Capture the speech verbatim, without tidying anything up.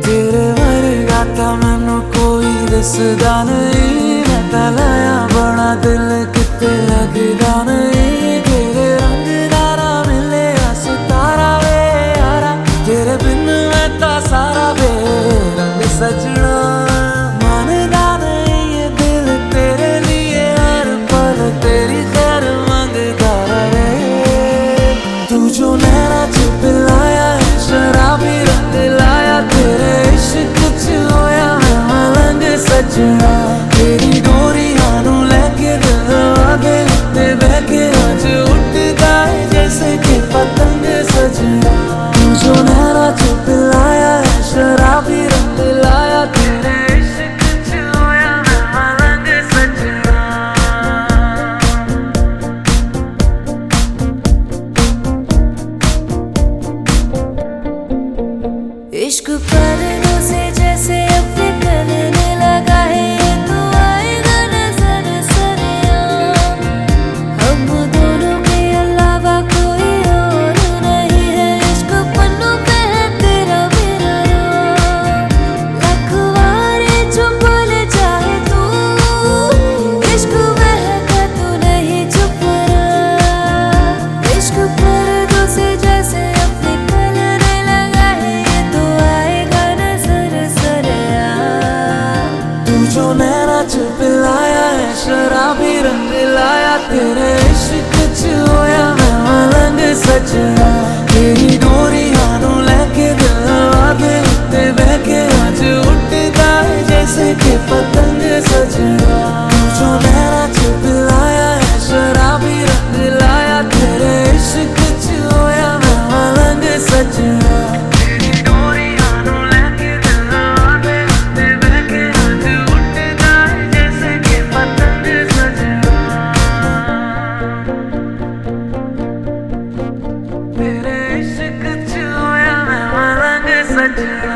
तेरे वर्गा ता मैनू कोई दसदा नहीं, मैं ता लाया बड़ा दिल किते लगदा नहीं। तेरे रंग दारा मिले सितारा वे यारा, तेरे बिन मैं ता सारा वे रंग सजना। मानदा नहीं ये दिल तेरे लिए हर पल तेरी खैर मांगदा रहे। तू जो नैना च पिलाया है शराबी रंग लाया, तेरे इश्क च होया मैं मलंग सजना। तेरी डोरियां नू लेके दिल आगे ते बहके अज उठदा है जैसे कि पतंग सजना। तू जो नैना च पिलाया है शराबी रंग लाया, तेरे इश्क च होया मैं मलंग सजना। इश्क पर्दों से जैसे अपने गलने लगा है, ये तो आएगा नजर सरिया। हम दोनों के अलावा कोई और नहीं है, इश्क पन्नों पे है तेरा मेरा नाम। लखवारे जो बोले चाहे तू, इश्क महका तू नहीं चुप रहा। इश्क पर्दों से जैसे अपने गलने लगा है, ये तो आएगा नजर सरिया। तू जो नैना च पिलाया है शराबी रंग लाया, तेरे इश्क च होया मैं मलंग सजना। तेरी डोरियां नू लेके दिल आगे उत्ते बहके अज उठदा है जैसे कि पतंग सजना। तू जो नैना च पिलाया है शराबी रंग लाया, तेरे इश्क च होया मैं मलंग सजना। तेरी डोरियां नू लेके दिल आगे उत्ते बहके अज उठदा है जैसे कि पतंग सजना। तेरे इश्क च होया मैं मलंग सजना।